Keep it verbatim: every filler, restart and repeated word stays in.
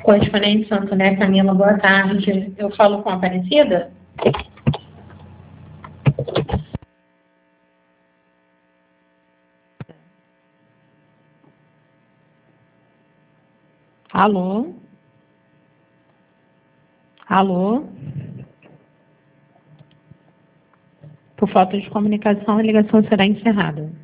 Com a Exponente Santo, né, Camila? Boa tarde. Eu falo com a Aparecida? Alô? Alô? Por falta de comunicação, a ligação será encerrada.